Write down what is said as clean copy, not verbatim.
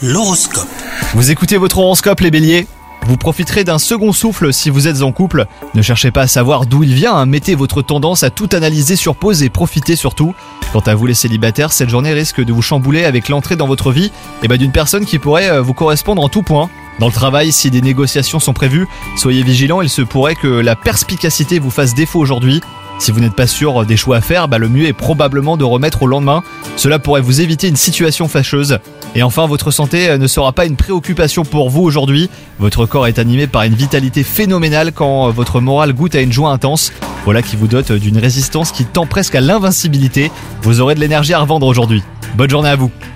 L'horoscope. Vous écoutez votre horoscope les béliers ? Vous profiterez d'un second souffle si vous êtes en couple. Ne cherchez pas à savoir d'où il vient, mettez votre tendance à tout analyser sur pause et profitez surtout. Quant à vous les célibataires, cette journée risque de vous chambouler avec l'entrée dans votre vie d'une personne qui pourrait vous correspondre en tout point. Dans le travail, si des négociations sont prévues, soyez vigilants, il se pourrait que la perspicacité vous fasse défaut aujourd'hui. Si vous n'êtes pas sûr des choix à faire, le mieux est probablement de remettre au lendemain. Cela pourrait vous éviter une situation fâcheuse. Et enfin, votre santé ne sera pas une préoccupation pour vous aujourd'hui. Votre corps est animé par une vitalité phénoménale quand votre morale goûte à une joie intense. Voilà qui vous dote d'une résistance qui tend presque à l'invincibilité. Vous aurez de l'énergie à revendre aujourd'hui. Bonne journée à vous.